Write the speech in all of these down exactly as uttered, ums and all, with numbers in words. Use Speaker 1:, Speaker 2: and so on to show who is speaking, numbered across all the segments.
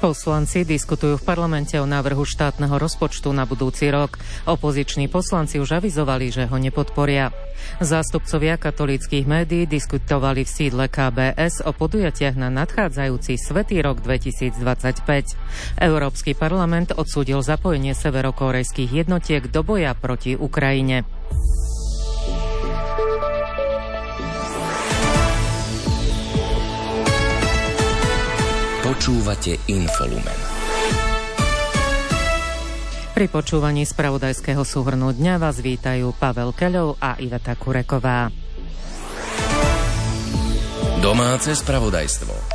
Speaker 1: Poslanci diskutujú v parlamente o návrhu štátneho rozpočtu na budúci rok. Opoziční poslanci už avizovali, že ho nepodporia. Zástupcovia katolíckych médií diskutovali v sídle ká bé es o podujatiach na nadchádzajúci Svätý rok dvetisícdvadsaťpäť. Európsky parlament odsúdil zapojenie severokórejských jednotiek do boja proti Ukrajine.
Speaker 2: Počúvate Infolumen.
Speaker 1: Pri počúvaní spravodajského súhrnu dňa vás vítajú Pavel Keľov a Iveta Kureková.
Speaker 2: Domáce spravodajstvo.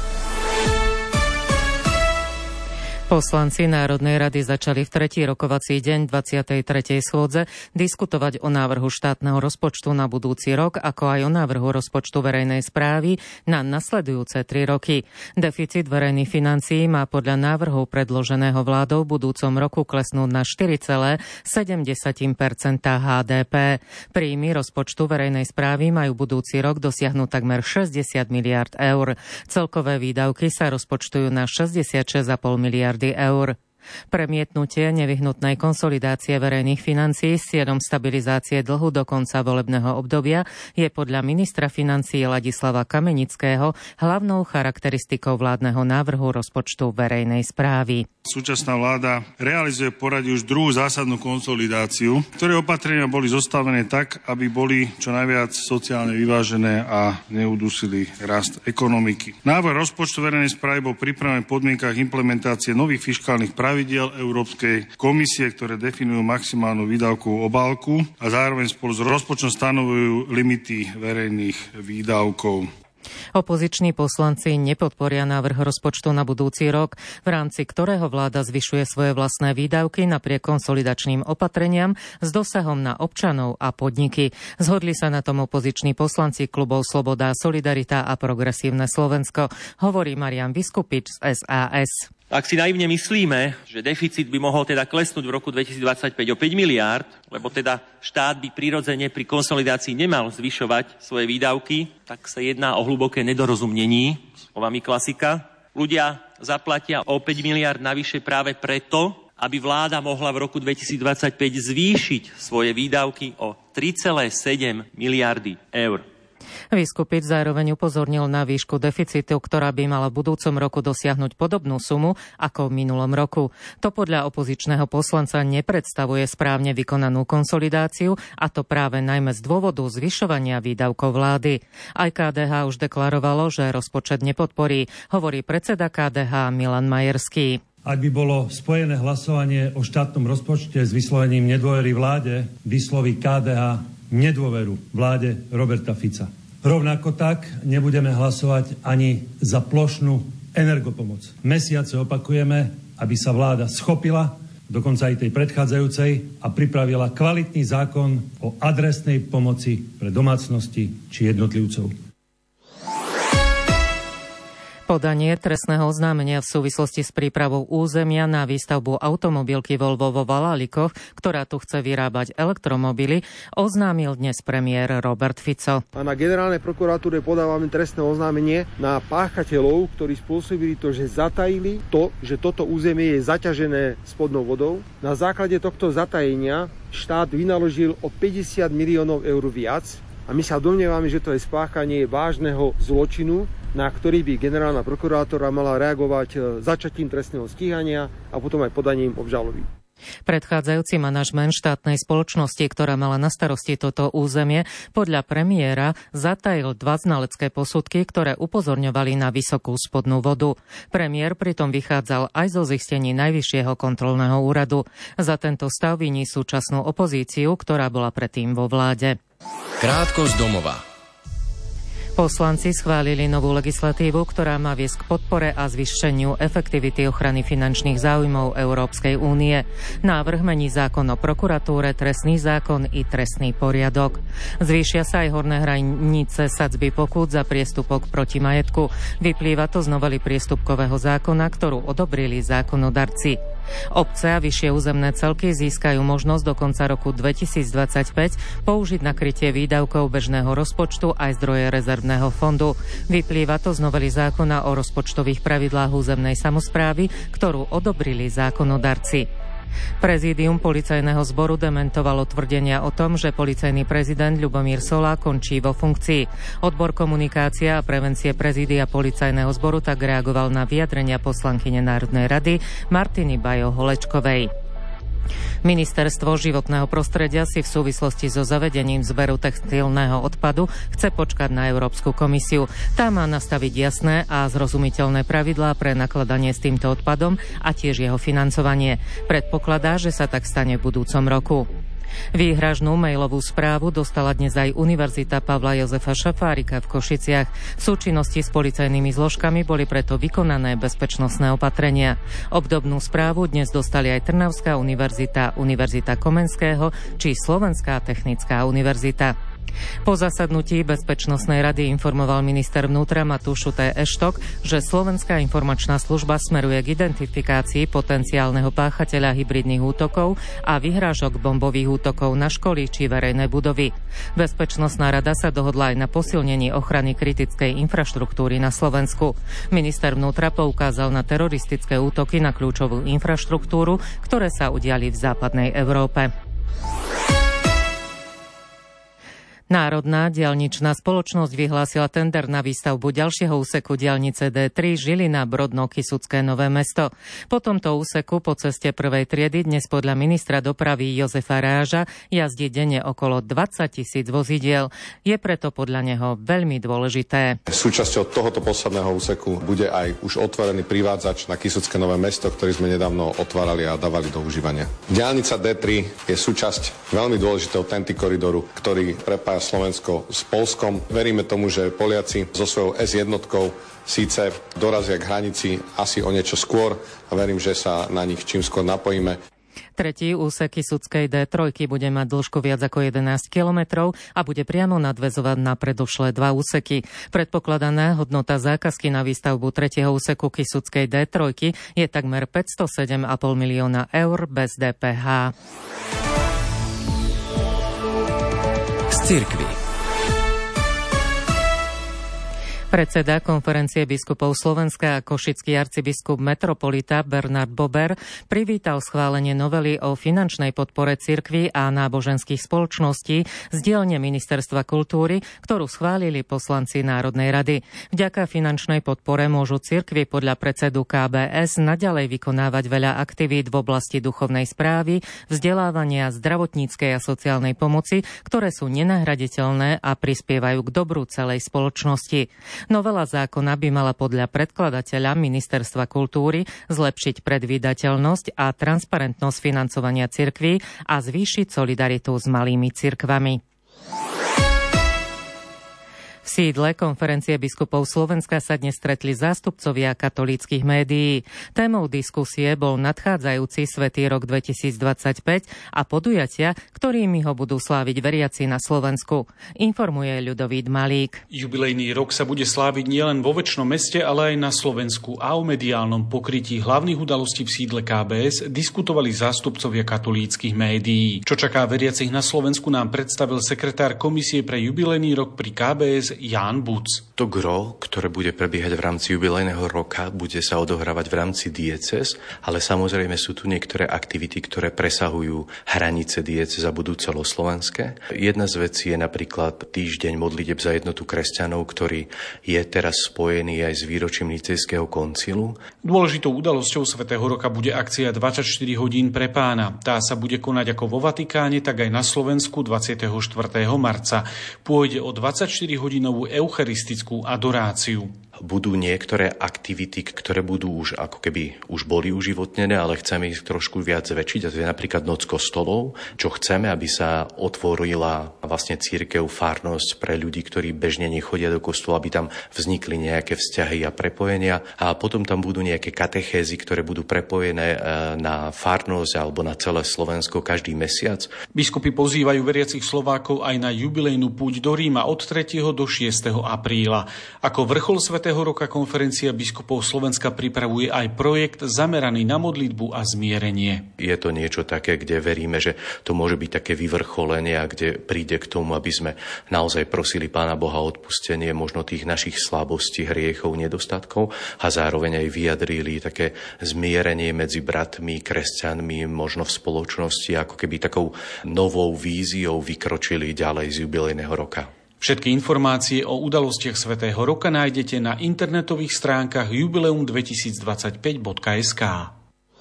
Speaker 1: Poslanci Národnej rady začali v tretí rokovací deň dvadsiatej tretej schôdze diskutovať o návrhu štátneho rozpočtu na budúci rok, ako aj o návrhu rozpočtu verejnej správy na nasledujúce tri roky. Deficit verejných financií má podľa návrhu predloženého vládou v budúcom roku klesnúť na štyri celé sedem percenta há dé pé. Príjmy rozpočtu verejnej správy majú budúci rok dosiahnuť takmer šesťdesiat miliárd eur. Celkové výdavky sa rozpočtujú na šesťdesiatšesť celá päť miliárdy eur. Premietnutie nevyhnutnej konsolidácie verejných financií s cieľom stabilizácie dlhu do konca volebného obdobia je podľa ministra financií Ladislava Kamenického hlavnou charakteristikou vládneho návrhu rozpočtu verejnej správy.
Speaker 3: Súčasná vláda realizuje v poradí už druhú zásadnú konsolidáciu, ktoré opatrenia boli zostavené tak, aby boli čo najviac sociálne vyvážené a neudusili rast ekonomiky. Návrh rozpočtu verejnej správy bol pripravený v podmienkach implementácie nových fiškálnych pravidiel Európskej komisie, ktoré definujú maximálnu výdavkovú obálku a zároveň spolu s rozpočtom stanovujú limity verejných výdavkov.
Speaker 1: Opoziční poslanci nepodporia návrh rozpočtu na budúci rok, v rámci ktorého vláda zvyšuje svoje vlastné výdavky napriek konsolidačným opatreniam s dosahom na občanov a podniky. Zhodli sa na tom opoziční poslanci klubov Sloboda, Solidarita a Progresívne Slovensko, hovorí Marian Viskupič z es a es.
Speaker 4: Ak si naivne myslíme, že deficit by mohol teda klesnúť v roku dvetisícdvadsaťpäť o päť miliárd, lebo teda štát by prirodzene pri konsolidácii nemal zvyšovať svoje výdavky, tak sa jedná o hlboké nedorozumnení, slovami klasika. Ľudia zaplatia o päť miliárd navyše práve preto, aby vláda mohla v roku dvetisícdvadsaťpäť zvýšiť svoje výdavky o tri celé sedem miliardy eur.
Speaker 1: Viskupič zároveň upozornil na výšku deficitu, ktorá by mala v budúcom roku dosiahnuť podobnú sumu ako v minulom roku. To podľa opozičného poslanca nepredstavuje správne vykonanú konsolidáciu, a to práve najmä z dôvodu zvyšovania výdavkov vlády. Aj ká dé há už deklarovalo, že rozpočet nepodporí, hovorí predseda ká dé há Milan Majerský.
Speaker 5: Ak by bolo spojené hlasovanie o štátnom rozpočte s vyslovením nedôvery vláde, vysloví ká dé há nedôveru vláde Roberta Fica. Rovnako tak nebudeme hlasovať ani za plošnú energopomoc. Mesiace opakujeme, aby sa vláda schopila, dokonca aj tej predchádzajúcej, a pripravila kvalitný zákon o adresnej pomoci pre domácnosti či jednotlivcov.
Speaker 1: Podanie trestného oznámenia v súvislosti s prípravou územia na výstavbu automobilky Volvo vo Valálikoch, ktorá tu chce vyrábať elektromobily, oznámil dnes premiér Robert Fico.
Speaker 6: A na generálnej prokuratúre podávame trestné oznámenie na páchateľov, ktorí spôsobili to, že zatajili to, že toto územie je zaťažené spodnou vodou. Na základe tohto zatajenia štát vynaložil o päťdesiat miliónov eur viac a my sa domnievame, že to je spáchanie vážneho zločinu, na ktorý by generálna prokurátora mala reagovať začatím trestného stíhania a potom aj podaním obžaloby.
Speaker 1: Predchádzajúci manažment štátnej spoločnosti, ktorá mala na starosti toto územie, podľa premiéra zatajil dva znalecké posudky, ktoré upozorňovali na vysokú spodnú vodu. Premiér pritom vychádzal aj zo zistení Najvyššieho kontrolného úradu. Za tento stav viní súčasnú opozíciu, ktorá bola predtým vo vláde.
Speaker 2: Krátko z domova.
Speaker 1: Poslanci schválili novú legislatívu, ktorá má viesť k podpore a zvýšeniu efektivity ochrany finančných záujmov Európskej únie. Návrh mení zákon o prokuratúre, trestný zákon i trestný poriadok. Zvýšia sa aj horné hranice sadzby pokút za priestupok proti majetku. Vyplýva to z novely priestupkového zákona, ktorú odobrili zákonodarci. Obce a vyššie územné celky získajú možnosť do konca roku dvetisícdvadsaťpäť použiť na krytie výdavkov bežného rozpočtu aj zdroje rezervného Národného fondu. Vyplýva to z novely zákona o rozpočtových pravidlách územnej samosprávy, ktorú odobrili zákonodarci. Prezídium policajného zboru dementovalo tvrdenia o tom, že policajný prezident Ľubomír Solá končí vo funkcii. Odbor komunikácia a prevencie prezídia policajného zboru tak reagoval na vyjadrenia poslankyne Národnej rady Martiny Bajo-Holečkovej. Ministerstvo životného prostredia si v súvislosti so zavedením zberu textilného odpadu chce počkať na Európsku komisiu. Tá má nastaviť jasné a zrozumiteľné pravidlá pre nakladanie s týmto odpadom a tiež jeho financovanie. Predpokladá, že sa tak stane v budúcom roku. Výhražnú mailovú správu dostala dnes aj Univerzita Pavla Jozefa Šafárika v Košiciach. V súčinnosti s policajnými zložkami boli preto vykonané bezpečnostné opatrenia. Obdobnú správu dnes dostali aj Trnavská univerzita, Univerzita Komenského či Slovenská technická univerzita. Po zasadnutí Bezpečnostnej rady informoval minister vnútra Matúš T. Eštok, že Slovenská informačná služba smeruje k identifikácii potenciálneho páchateľa hybridných útokov a vyhrážok bombových útokov na školy či verejné budovy. Bezpečnostná rada sa dohodla aj na posilnení ochrany kritickej infraštruktúry na Slovensku. Minister vnútra poukázal na teroristické útoky na kľúčovú infraštruktúru, ktoré sa udiali v západnej Európe. Národná diaľničná spoločnosť vyhlásila tender na výstavbu ďalšieho úseku diaľnice dé tri Žilina Brodno-Kysucké Nové Mesto. Po tomto úseku po ceste prvej triedy dnes podľa ministra dopravy Jozefa Ráža jazdí denne okolo dvadsať tisíc vozidiel. Je preto podľa neho veľmi dôležité.
Speaker 7: Súčasťou tohoto posledného úseku bude aj už otvorený privádzač na Kysucké Nové Mesto, ktorý sme nedávno otvárali a dávali do užívania. Diaľnica dé tri je súčasť veľmi dôležitého té en té koridoru, ktorý prepája Slovensko s Poľskom. Veríme tomu, že Poliaci so svojou es jednotkou síce dorazia k hranici asi o niečo skôr a verím, že sa na nich čím skôr napojíme.
Speaker 1: Tretí úsek Kysuckej dé tri bude mať dĺžku viac ako jedenásť kilometrov a bude priamo nadväzovať na predošlé dva úseky. Predpokladaná hodnota zákazky na výstavbu tretieho úseku Kysuckej dé tri je takmer päťstosedem a pol milióna eur bez dé pé há.
Speaker 2: Cirkvi.
Speaker 1: Predseda Konferencie biskupov Slovenska a košický arcibiskup metropolita Bernard Bober privítal schválenie novely o finančnej podpore cirkvi a náboženských spoločností z dielne Ministerstva kultúry, ktorú schválili poslanci Národnej rady. Vďaka finančnej podpore môžu cirkvi podľa predsedu ká bé es naďalej vykonávať veľa aktivít v oblasti duchovnej správy, vzdelávania, zdravotníckej a sociálnej pomoci, ktoré sú nenahraditeľné a prispievajú k dobru celej spoločnosti. Novela zákona by mala podľa predkladateľa Ministerstva kultúry zlepšiť predvídateľnosť a transparentnosť financovania cirkví a zvýšiť solidaritu s malými cirkvami. V sídle Konferencie biskupov Slovenska sa dnes stretli zástupcovia katolíckych médií. Témou diskusie bol nadchádzajúci Svätý rok dvetisícdvadsaťpäť a podujatia, ktorými ho budú sláviť veriaci na Slovensku. Informuje Ľudovít Malík.
Speaker 8: Jubilejný rok sa bude sláviť nielen vo Večnom meste, ale aj na Slovensku a o mediálnom pokrytí hlavných udalostí v sídle ká bé es diskutovali zástupcovia katolíckych médií. Čo čaká veriacich na Slovensku, nám predstavil sekretár komisie pre jubilejný rok pri ká bé es Ján Buc.
Speaker 9: To gro, ktoré bude prebiehať v rámci jubilejného roka, bude sa odohrávať v rámci diecéz, ale samozrejme sú tu niektoré aktivity, ktoré presahujú hranice diecéz a budú celoslovenské. Jedna z vecí je napríklad týždeň modlitieb za jednotu kresťanov, ktorý je teraz spojený aj s výročím Nicejského koncilu.
Speaker 8: Dôležitou udalosťou Svätého roka bude akcia dvadsaťštyri hodín pre Pána. Tá sa bude konať ako vo Vatikáne, tak aj na Slovensku dvadsiateho štvrtého marca. Pôjde o dvadsaťštyri hodinovú eucharistickú adoráciu.
Speaker 9: Budú niektoré aktivity, ktoré budú už ako keby už boli uživotnené, ale chceme ich trošku viac zväčšiť. A to je napríklad Noc kostolov, čo chceme, aby sa otvorila vlastne cirkev, farnosť pre ľudí, ktorí bežne nechodia do kostola, aby tam vznikli nejaké vzťahy a prepojenia. A potom tam budú nejaké katechézy, ktoré budú prepojené na farnosť alebo na celé Slovensko každý mesiac.
Speaker 8: Biskupy pozývajú veriacich Slovákov aj na jubilejnú púť do Ríma od tretieho do šiesteho apríla. Ako vrchol svätého svätého roka Konferencia biskupov Slovenska pripravuje aj projekt zameraný na modlitbu a zmierenie.
Speaker 9: Je to niečo také, kde veríme, že to môže byť také vyvrcholenie, kde príde k tomu, aby sme naozaj prosili Pána Boha o odpustenie možno tých našich slabostí, hriechov, nedostatkov a zároveň aj vyjadrili také zmierenie medzi bratmi, kresťanmi, možno v spoločnosti, ako keby takou novou víziou vykročili ďalej z jubilejného roka.
Speaker 8: Všetky informácie o udalostiach Svätého roka nájdete na internetových stránkach jubileum dvetisícdvadsaťpäť bodka es ká.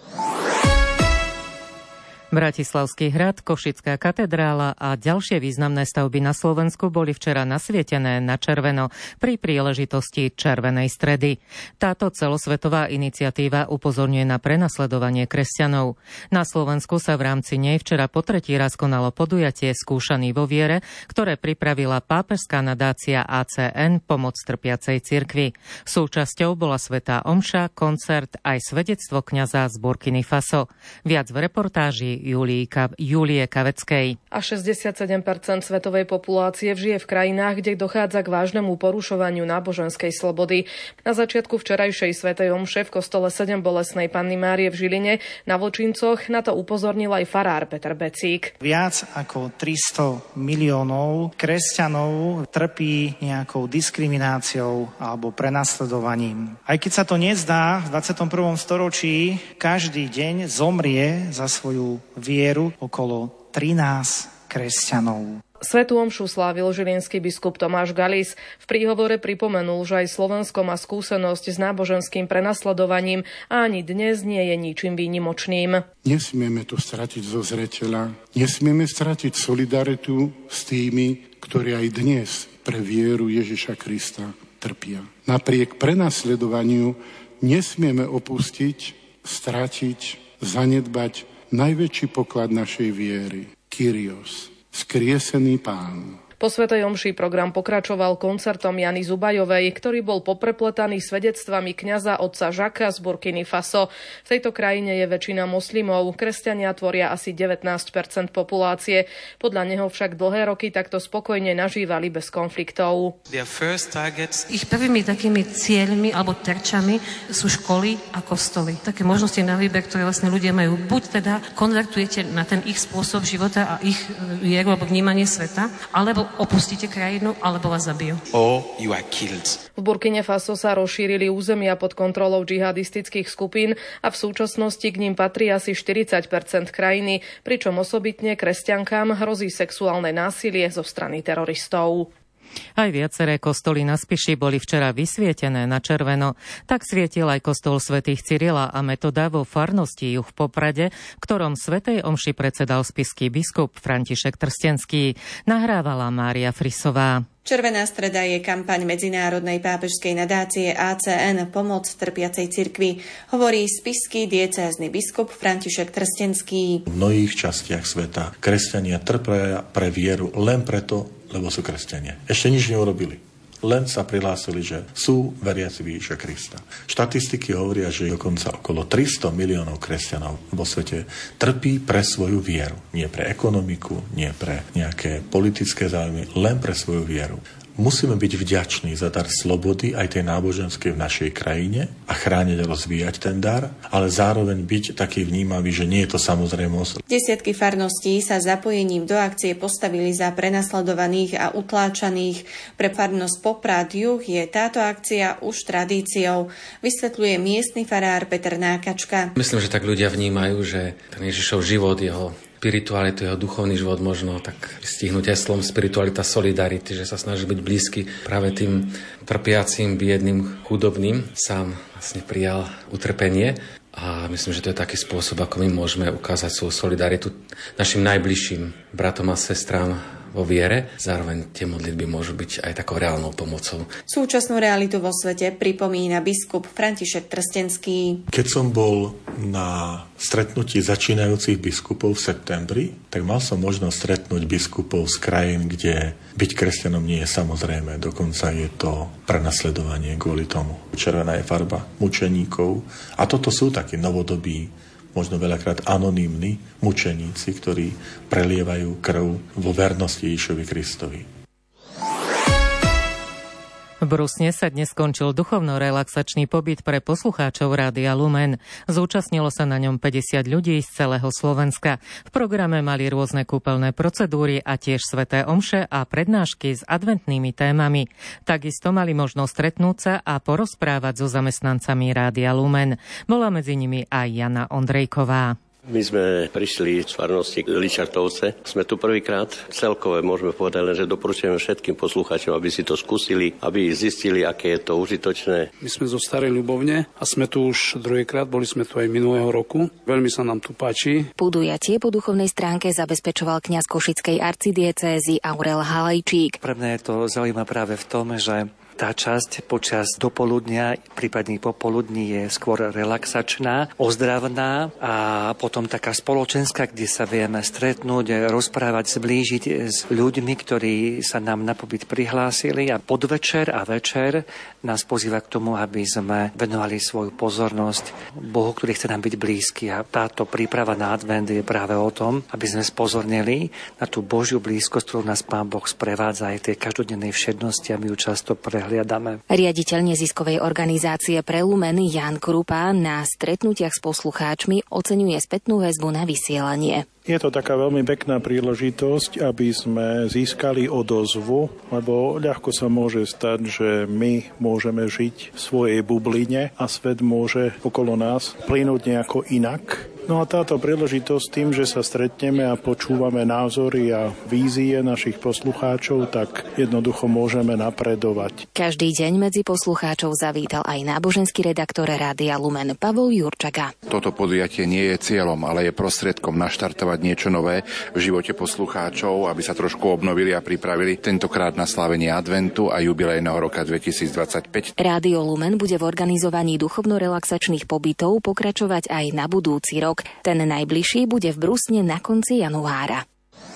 Speaker 1: Bratislavský hrad, Košická katedrála a ďalšie významné stavby na Slovensku boli včera nasvietené na červeno pri príležitosti Červenej stredy. Táto celosvetová iniciatíva upozorňuje na prenasledovanie kresťanov. Na Slovensku sa v rámci nej včera po tretí raz konalo podujatie Skúšaný vo viere, ktoré pripravila pápežská nadácia á cé en Pomoc trpiacej cirkvi. Súčasťou bola svätá omša, koncert aj svedectvo kňaza z Burkiny Faso. Viac v reportáži Julie Kaveckej.
Speaker 10: A šesťdesiatsedem percent svetovej populácie žije v krajinách, kde dochádza k vážnemu porušovaniu náboženskej slobody. Na začiatku včerajšej svätej omše v kostole sedem bolestnej Panny Márie v Žiline na Vlčincoch na to upozornil aj farár Peter Becík.
Speaker 11: Viac ako tristo miliónov kresťanov trpí nejakou diskrimináciou alebo prenasledovaním. Aj keď sa to nezdá, v dvadsiatom prvom storočí každý deň zomrie za svoju vieru okolo trinásť kresťanov.
Speaker 10: Svätú omšu slávil žilinský biskup Tomáš Galis. V príhovore pripomenul, že aj Slovensko má skúsenosť s náboženským prenasledovaním a ani dnes nie je ničím výnimočným.
Speaker 12: Nesmieme to stratiť zo zreteľa. Nesmieme stratiť solidaritu s tými, ktorí aj dnes pre vieru Ježiša Krista trpia. Napriek prenasledovaniu nesmieme opustiť, stratiť, zanedbať najväčší poklad našej viery, Kyrios, skriesený Pán.
Speaker 10: Po svätej omši program pokračoval koncertom Jany Zubajovej, ktorý bol poprepletaný svedectvami kňaza otca Žaka z Burkiny Faso. V tejto krajine je väčšina moslimov, kresťania tvoria asi devätnásť percent populácie. Podľa neho však dlhé roky takto spokojne nažívali bez konfliktov.
Speaker 13: Ich prvými takými cieľmi alebo terčami sú školy a kostoly. Také možnosti na výber, ktoré vlastne ľudia majú. Buď teda konvertujete na ten ich spôsob života a ich vieru alebo vnímanie sveta, alebo opustíte krajinu, alebo vás zabijú.
Speaker 10: Or you are killed. V Burkine Faso sa rozšírili územia pod kontrolou džihadistických skupín a v súčasnosti k ním patrí asi štyridsať percent krajiny, pričom osobitne kresťankám hrozí sexuálne násilie zo strany teroristov.
Speaker 1: Aj viaceré kostoly na Spiši boli včera vysvietené na červeno. Tak svietil aj kostol svätých Cyrila a Metoda vo farnosti Juh v Poprade, v ktorom svätej omši predsedal spišský biskup František Trstenský. Nahrávala Mária Frisová.
Speaker 14: Červená streda je kampaň medzinárodnej pápežskej nadácie á cé en Pomoc trpiacej cirkvi, hovorí spišský diecézny biskup František Trstenský.
Speaker 15: V mnohých častiach sveta kresťania trpia pre vieru len preto, lebo sú kresťania. Ešte nič neurobili. Len sa prihlásili, že sú veriaci v Ježiša Krista. Štatistiky hovoria, že dokonca okolo tristo miliónov kresťanov vo svete trpí pre svoju vieru. Nie pre ekonomiku, nie pre nejaké politické záujmy, len pre svoju vieru. Musíme byť vďační za dar slobody aj tej náboženskej v našej krajine a chrániť a rozvíjať ten dar, ale zároveň byť taký vnímavý, že nie je to samozrejmosť.
Speaker 14: Desiatky farností sa zapojením do akcie postavili za prenasledovaných a utláčaných. Pre farnosť Poprad Juh je táto akcia už tradíciou, vysvetľuje miestny farár Peter Nákačka.
Speaker 16: Myslím, že tak ľudia vnímajú, že ten Ježišov život, jeho spiritualitu, jeho duchovný život možno tak stihnúť heslom spiritualita solidarity, že sa snaží byť blízky práve tým trpiacím, biedným, chudobným. Sám vlastne prijal utrpenie a myslím, že to je taký spôsob, ako my môžeme ukázať svoju solidaritu našim najbližším bratom a sestrám vo viere. Zároveň tie modlitby môžu byť aj takou reálnou pomocou.
Speaker 14: Súčasnú realitu vo svete pripomína biskup František Trstenský.
Speaker 15: Keď som bol na stretnutí začínajúcich biskupov v septembri, tak mal som možnosť stretnúť biskupov z krajín, kde byť kresťanom nie je samozrejme. Dokonca je to prenasledovanie kvôli tomu. Červená je farba mučeníkov. A toto sú takí novodobí, možno veľakrát anonymní mučeníci, ktorí prelievajú krv vo vernosti Ježišovi Kristovi.
Speaker 1: V V Brusne sa dnes skončil duchovno-relaxačný pobyt pre poslucháčov Rádia Lumen. Zúčastnilo sa na ňom päťdesiat ľudí z celého Slovenska. V programe mali rôzne kúpeľné procedúry a tiež sväté omše a prednášky s adventnými témami. Takisto mali možnosť stretnúť sa a porozprávať so zamestnancami Rádia Lumen. Bola medzi nimi aj Jana Ondrejková.
Speaker 17: My sme prišli z farnosti Ličartovce. Sme tu prvýkrát. Celkové môžeme povedať len, že doporučujeme všetkým poslucháčom, aby si to skúsili, aby zistili, aké je to užitočné.
Speaker 18: My sme zo Starej Ľubovne a sme tu už druhýkrát, boli sme tu aj minulého roku. Veľmi sa nám tu páči.
Speaker 19: Podujatie po duchovnej stránke zabezpečoval kňaz košickej arcidiecézy Aurel Halajčík.
Speaker 20: Pre mňa je to zaujímavé práve v tom, že tá časť počas dopoludnia, prípadne popoludní je skôr relaxačná, ozdravná a potom taká spoločenská, kde sa vieme stretnúť, rozprávať, zblížiť s ľuďmi, ktorí sa nám na pobyt prihlásili a podvečer a večer nás pozýva k tomu, aby sme venovali svoju pozornosť Bohu, ktorý chce nám byť blízky. A táto príprava na advent je práve o tom, aby sme spozornili na tú Božiu blízkosť, ktorú nás Pán Boh sprevádza aj tej každodennej všednosti a my ju často pre hliadame.
Speaker 19: Riaditeľ neziskovej organizácie Pre Lumen Ján Krupa na stretnutiach s poslucháčmi oceňuje spätnú väzbu na vysielanie.
Speaker 21: Je to taká veľmi pekná príležitosť, aby sme získali odozvu, lebo ľahko sa môže stať, že my môžeme žiť v svojej bubline a svet môže okolo nás plynúť nejako inak. No a táto príležitosť tým, že sa stretneme a počúvame názory a vízie našich poslucháčov, tak jednoducho môžeme napredovať.
Speaker 19: Každý deň medzi poslucháčov zavítal aj náboženský redaktor Rádia Lumen Pavol Jurčaga.
Speaker 22: Toto podujatie nie je cieľom, ale je prostriedkom naštartovať niečo nové v živote poslucháčov, aby sa trošku obnovili a pripravili tentokrát na slávenie adventu a jubilejného roka dvetisícdvadsaťpäť.
Speaker 19: Rádio Lumen bude v organizovaní duchovno-relaxačných pobytov pokračovať aj na budúci rok. Ten najbližší bude v Brusne na konci januára.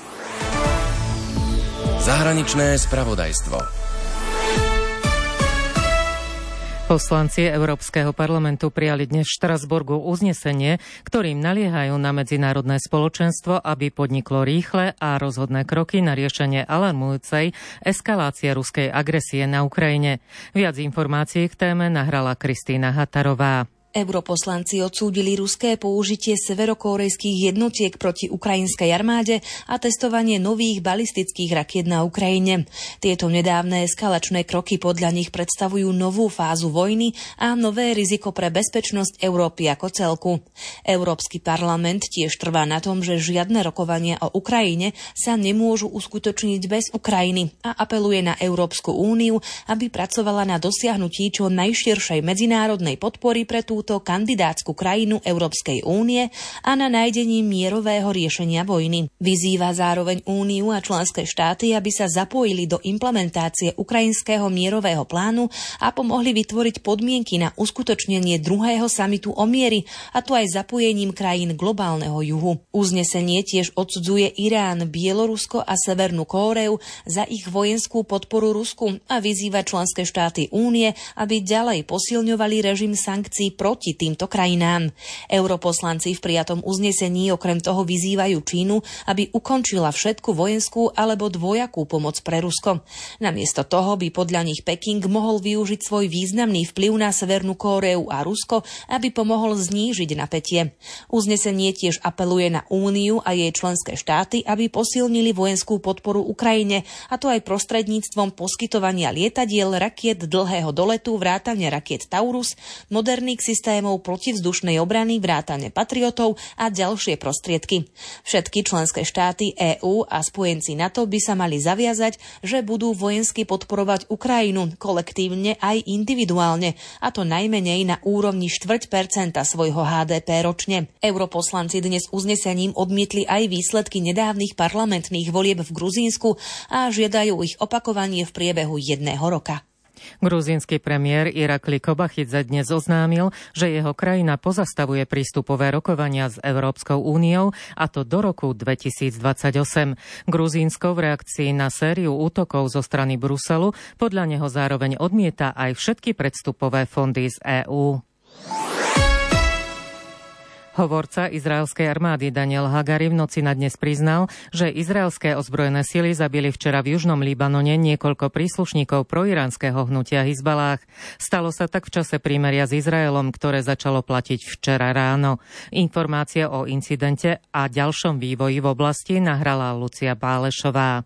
Speaker 2: Zahraničné spravodajstvo.
Speaker 1: Poslanci Európskeho parlamentu prijali dnes v Štrasburgu uznesenie, ktorým naliehajú na medzinárodné spoločenstvo, aby podniklo rýchle a rozhodné kroky na riešenie alarmujúcej eskalácie ruskej agresie na Ukrajine. Viac informácií k téme nahrala Kristína Hatarová.
Speaker 23: Europoslanci odsúdili ruské použitie severokórejských jednotiek proti ukrajinskej armáde a testovanie nových balistických rakiet na Ukrajine. Tieto nedávne eskalačné kroky podľa nich predstavujú novú fázu vojny a nové riziko pre bezpečnosť Európy ako celku. Európsky parlament tiež trvá na tom, že žiadne rokovania o Ukrajine sa nemôžu uskutočniť bez Ukrajiny a apeluje na Európsku úniu, aby pracovala na dosiahnutí čo najširšej medzinárodnej podpory pre tú túto kandidátsku krajinu Európskej únie a na nájdení mierového riešenia vojny. Vyzýva zároveň úniu a členské štáty, aby sa zapojili do implementácie ukrajinského mierového plánu a pomohli vytvoriť podmienky na uskutočnenie druhého samitu o miery, a to aj zapojením krajín globálneho juhu. Uznesenie tiež odsudzuje Irán, Bielorusko a Severnú Kóreu za ich vojenskú podporu Rusku a vyzýva členské štáty únie, aby ďalej posilňovali režim sankcií proti týmto krajinám. Europoslanci v prijatom uznesení okrem toho vyzývajú Čínu, aby ukončila všetku vojenskú alebo dvojakú pomoc pre Rusko. Namiesto toho by podľa nich Peking mohol využiť svoj významný vplyv na Severnú Kóreu a Rusko, aby pomohol znížiť napätie. Uznesenie tiež apeluje na Úniu a jej členské štáty, aby posilnili vojenskú podporu Ukrajine, a to aj prostredníctvom poskytovania lietadiel, rakiet dlhého doletu, vrátane rakiet Taurus, moderných systémov protivzdušnej obrany, vrátane Patriotov a ďalšie prostriedky. Všetky členské štáty EÚ a spojenci NATO by sa mali zaviazať, že budú vojensky podporovať Ukrajinu kolektívne aj individuálne, a to najmenej na úrovni štvrť percenta svojho há dé pé ročne. Europoslanci dnes uznesením odmietli aj výsledky nedávnych parlamentných volieb v Gruzínsku a žiadajú ich opakovanie v priebehu jedného roka.
Speaker 1: Gruzínsky premiér Irakli Kobachidze dnes oznámil, že jeho krajina pozastavuje prístupové rokovania s Európskou úniou, a to do roku dvetisícdvadsaťosem. Gruzínsko v reakcii na sériu útokov zo strany Bruselu podľa neho zároveň odmieta aj všetky predstupové fondy z EÚ. Hovorca izraelskej armády Daniel Hagari v noci na dnes priznal, že izraelské ozbrojené sily zabili včera v južnom Libanone niekoľko príslušníkov proiránskeho hnutia Hizbalách. Stalo sa tak v čase prímeria s Izraelom, ktoré začalo platiť včera ráno. Informácie o incidente a ďalšom vývoji v oblasti nahrala Lucia Bálešová.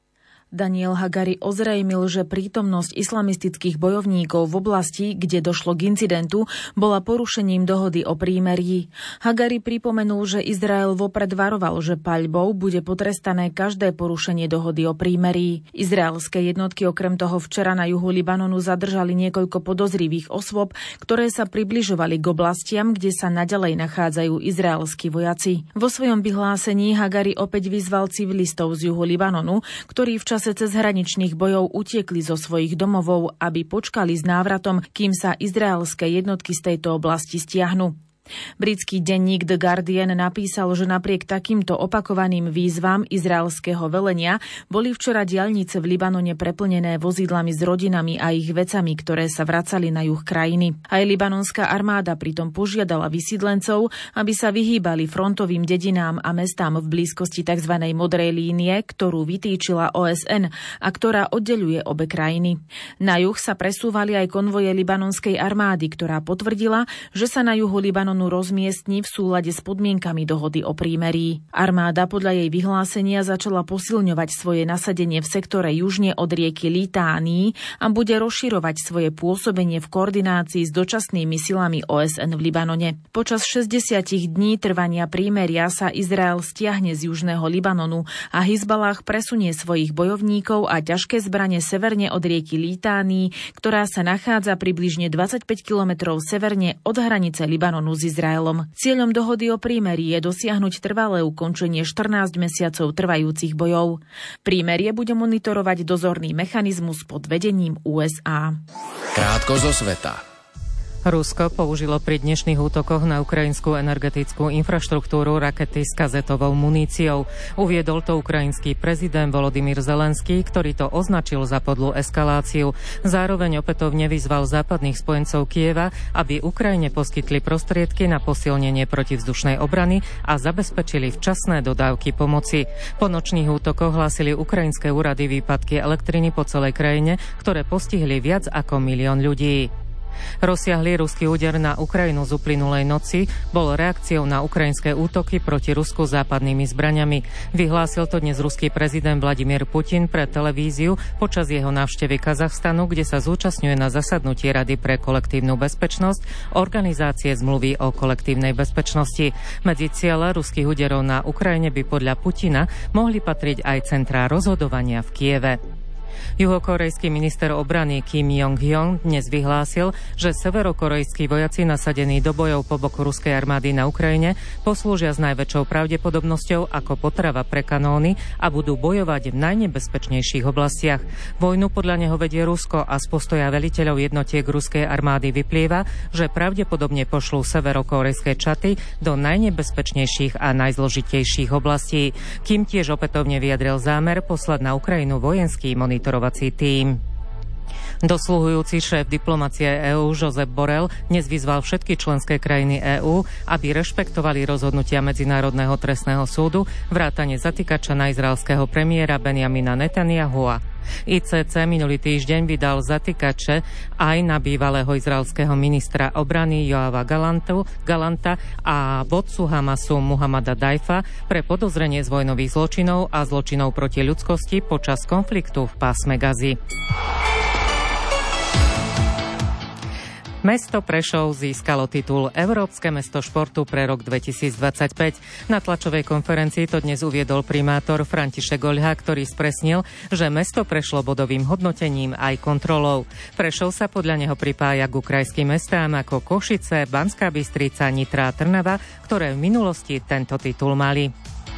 Speaker 3: Daniel Hagari ozrejmil, že prítomnosť islamistických bojovníkov v oblasti, kde došlo k incidentu, bola porušením dohody o prímerí. Hagari pripomenul, že Izrael vopred varoval, že paľbou bude potrestané každé porušenie dohody o prímerí. Izraelské jednotky okrem toho včera na juhu Libanonu zadržali niekoľko podozrivých osôb, ktoré sa približovali k oblastiam, kde sa naďalej nachádzajú izraelskí vojaci. Vo svojom vyhlásení Hagari opäť vyzval civilistov z juhu Libanonu, ktorí v čase cez hraničných bojov utiekli zo svojich domovov, aby počkali s návratom, kým sa izraelské jednotky z tejto oblasti stiahnu. Britský denník The Guardian napísal, že napriek takýmto opakovaným výzvam izraelského velenia boli včera diaľnice v Libanone preplnené vozidlami s rodinami a ich vecami, ktoré sa vracali na juh krajiny. Aj libanonská armáda pritom požiadala vysídlencov, aby sa vyhýbali frontovým dedinám a mestám v blízkosti tzv. Modrej línie, ktorú vytýčila ó es en a ktorá oddeľuje obe krajiny. Na juh sa presúvali aj konvoje libanonskej armády, ktorá potvrdila, že sa na juhu Libanonu rozmiestni v súlade s podmienkami dohody o prímerí. Armáda podľa jej vyhlásenia začala posilňovať svoje nasadenie v sektore južne od rieky Litánii a bude rozširovať svoje pôsobenie v koordinácii s dočasnými silami ó es en v Libanone. Počas šesťdesiat dní trvania prímeria sa Izrael stiahne z južného Libanonu a Hizbalách presunie svojich bojovníkov a ťažké zbrane severne od rieky Litánii, ktorá sa nachádza približne dvadsaťpäť kilometrov severne od hranice Libanonu s Izraelom. Cieľom dohody o prímerí je dosiahnuť trvalé ukončenie štrnásť mesiacov trvajúcich bojov. Prímerie bude monitorovať dozorný mechanizmus pod vedením ú es á.
Speaker 2: Krátko zo sveta.
Speaker 1: Rusko použilo pri dnešných útokoch na ukrajinskú energetickú infraštruktúru rakety s kazetovou muníciou. Uviedol to ukrajinský prezident Volodymyr Zelenský, ktorý to označil za podlú eskaláciu. Zároveň opätovne vyzval západných spojencov Kieva, aby Ukrajine poskytli prostriedky na posilnenie protivzdušnej obrany a zabezpečili včasné dodávky pomoci. Po nočných útokoch hlásili ukrajinské úrady výpadky elektriny po celej krajine, ktoré postihli viac ako milión ľudí. Rozsiahly ruský úder na Ukrajinu z uplynulej noci bol reakciou na ukrajinské útoky proti Rusku západnými zbraňami. Vyhlásil to dnes ruský prezident Vladimír Putin pre televíziu počas jeho návštevy Kazachstanu, kde sa zúčastňuje na zasadnutí Rady pre kolektívnu bezpečnosť Organizácie zmluvy o kolektívnej bezpečnosti. Medzi ciele ruských úderov na Ukrajine by podľa Putina mohli patriť aj centrá rozhodovania v Kieve. Juhokorejský minister obrany Kim Jong-hyong dnes vyhlásil, že severokorejskí vojaci nasadení do bojov po boku ruskej armády na Ukrajine poslúžia s najväčšou pravdepodobnosťou ako potrava pre kanóny a budú bojovať v najnebezpečnejších oblastiach. Vojnu podľa neho vedie Rusko a z postoja veliteľov jednotiek ruskej armády vyplýva, že pravdepodobne pošlú severokorejské čaty do najnebezpečnejších a najzložitejších oblastí. Kim tiež opätovne vyjadril zámer poslať na Ukrajinu vojenský monitor monitorovací tím. Dosluhujúci šéf diplomacie EÚ Josep Borrell dnes vyzval všetky členské krajiny EÚ, aby rešpektovali rozhodnutia Medzinárodného trestného súdu vrátane zatýkača na izraelského premiéra Benjamina Netanyahua. í cé cé minulý týždeň vydal zatýkače aj na bývalého izraelského ministra obrany Joava Galantu, Galanta a vodcu Hamasu Muhammada Dajfa pre podozrenie z vojnových zločinov a zločinov proti ľudskosti počas konfliktu v pásme Gazy. Mesto Prešov získalo titul Európske mesto športu pre rok dvetisícdvadsaťpäť. Na tlačovej konferencii to dnes uviedol primátor František Oľha, ktorý spresnil, že mesto prešlo bodovým hodnotením aj kontrolou. Prešov sa podľa neho pripája k krajským mestám ako Košice, Banská Bystrica, Nitra a Trnava, ktoré v minulosti tento titul mali.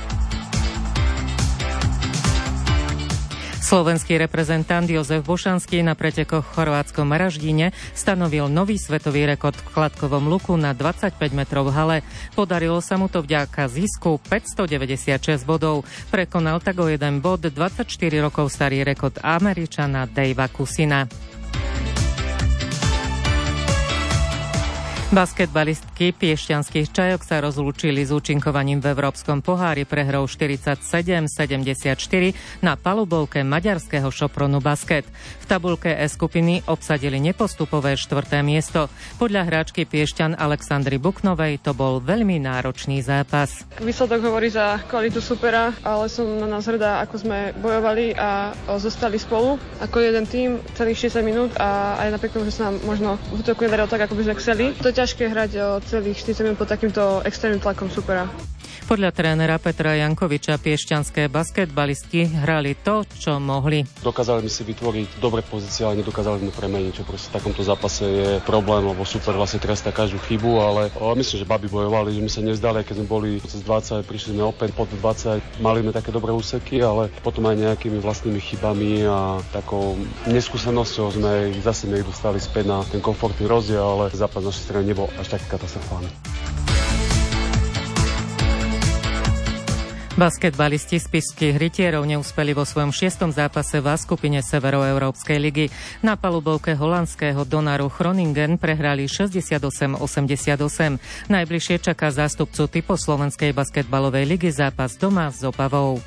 Speaker 1: Slovenský reprezentant Jozef Bošanský na pretekoch v chorvátskom Maraždine stanovil nový svetový rekord v kladkovom luku na dvadsaťpäť metrov v hale. Podarilo sa mu to vďaka zisku päťstodeväťdesiatšesť bodov. Prekonal tak o jeden bod dvadsaťštyri rokov starý rekord Američana Davea Kusina. Basketbalistky piešťanských Čajok sa rozlúčili s účinkovaním v Európskom pohári prehrou štyridsaťsedem sedemdesiatštyri na palubovke maďarského Šopronu Basket. V tabuľke E skupiny obsadili nepostupové štvrté miesto. Podľa hráčky Piešťan Alexandry Buknovej to bol veľmi náročný zápas.
Speaker 4: Výsledok hovorí za kvalitu supera, ale som na nás hrdá, ako sme bojovali a zostali spolu ako jeden tím celých šesťdesiat minút a aj napriek tomu, že sa nám možno v útoku nedarilo tak, ako by sme chceli. To je ťažké hrať o celých štyridsať minút pod takýmto extrémnym tlakom supera.
Speaker 1: Podľa trénera Petra Jankoviča piešťanské basketbalistky hrali to, čo mohli.
Speaker 5: Dokázali si vytvoriť dobré pozície, ale nedokázali sme premeniť, čo proste v takomto zápase je problém, lebo super vlastne trestá každú chybu, ale o, myslím, že baby bojovali, že my sa nevzdali, keď sme boli cez dvadsať, prišli sme opäť pod dvadsať, mali sme také dobré úseky, ale potom aj nejakými vlastnými chybami a takou neskúsenosťou sme ich zase niekto dostali späť na ten komfortný rozdiel, ale zápas našej strany nebol až tak katastrofálny.
Speaker 1: Basketbalisti z Spišských Rytierov neúspeli vo svojom šiestom zápase v A skupine Severoeurópskej ligy. Na palubovke holandského Donaru Groningen prehrali šesťdesiatosem osemdesiatosem. Najbližšie čaká zástupcu typu Slovenskej basketbalovej ligy zápas doma s Opavou.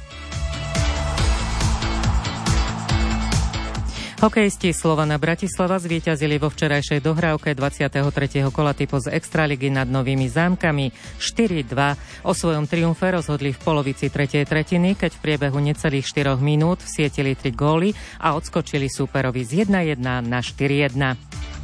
Speaker 1: Hokejisti Slovana Bratislava zvíťazili vo včerajšej dohrávke dvadsiateho tretieho kola typu z Extraligy nad Novými Zámkami štyri dva. O svojom triumfe rozhodli v polovici tretej tretiny, keď v priebehu necelých štyroch minút vsietili tri góly a odskočili súperovi z jedna jedna na štyri jedna.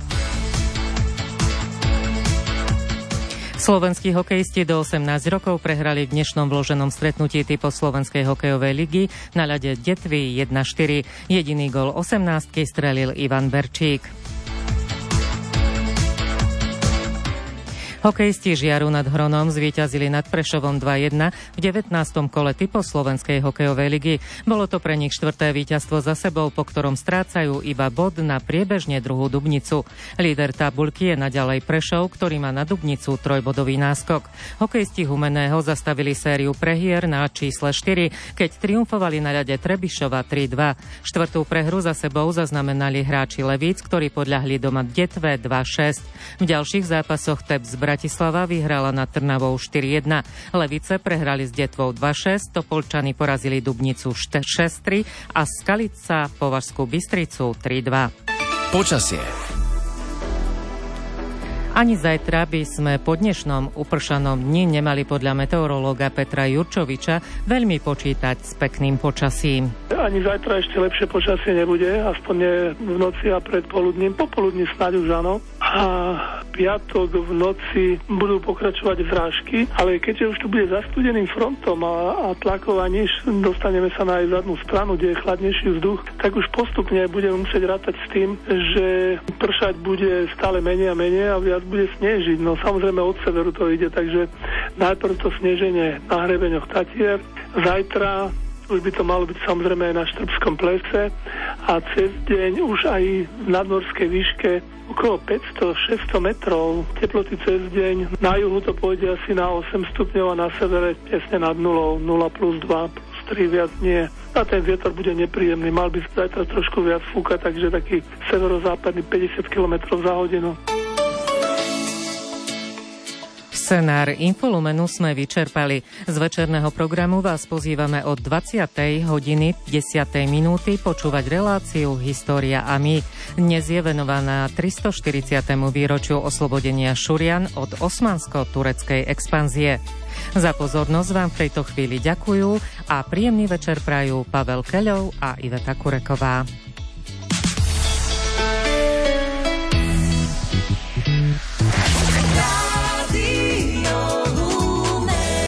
Speaker 1: Slovenskí hokejisti do osemnásť rokov prehrali v dnešnom vloženom stretnutí typu Slovenskej hokejovej ligy na ľade Detvy jedna štyri. Jediný gól osemnástky strelil Ivan Berčík. Hokejisti Žiaru nad Hronom zvíťazili nad Prešovom dva jedna v devätnástom kole typu Slovenskej hokejovej ligy. Bolo to pre nich štvrté víťazstvo za sebou, po ktorom strácajú iba bod na priebežne druhú Dubnicu. Líder tabuľky je naďalej Prešov, ktorý má na Dubnicu trojbodový náskok. Hokejisti Humenného zastavili sériu prehier na čísle štyri, keď triumfovali na ľade Trebišova tri dva. Štvrtú prehru za sebou zaznamenali hráči Levíc, ktorí podľahli doma Detve dva šesť. V ďalších zápasoch Tep z Bratislava vyhrala nad Trnavou štyri jedna. Levice prehrali s Detvou dva šesť, Topolčany porazili Dubnicu šesť tri a Skalica Považskú Bystricu tri dva.
Speaker 2: Počasie.
Speaker 1: Ani zajtra by sme po dnešnom upršanom dni nemali podľa meteorológa Petra Jurčoviča veľmi počítať s pekným počasím.
Speaker 6: Ani zajtra ešte lepšie počasie nebude, aspoň nie v noci a predpoludním. Popoludní snáď už áno. A piatok v noci budú pokračovať zrážky, ale keďže už tu bude zastudeným frontom a, a tlaková niž, dostaneme sa na aj zadnú stranu, kde je chladnejší vzduch, tak už postupne budeme musieť rátať s tým, že pršať bude stále menej a menej a viac bude snežiť. No samozrejme od severu to ide, takže najprv to sneženie na hrebeňoch Tatier. Zajtra už by to malo byť samozrejme aj na Štrbskom plese a cez deň už aj v nadmorskej výške okolo päťsto až šesťsto metrov. Teploty cez deň. Na juhu to pôjde asi na osem stupňov a na severe tesne nad nulou. nula plus dva, plus tri, viac nie. A ten vietor bude nepríjemný. Mal by zajtra trošku viac fúkať, takže taký severozápadný päťdesiat kilometrov za hodinu.
Speaker 1: Scenár Infolumenu sme vyčerpali. Z večerného programu vás pozývame od dvadsiatej hodiny desiatej minúty počúvať reláciu História a my. Dnes je venovaná tristoštyridsiatemu výročiu oslobodenia Šurian od osmansko-tureckej expanzie. Za pozornosť vám v tejto chvíli ďakujú a príjemný večer prajú Pavel Keľov a Iveta Kureková.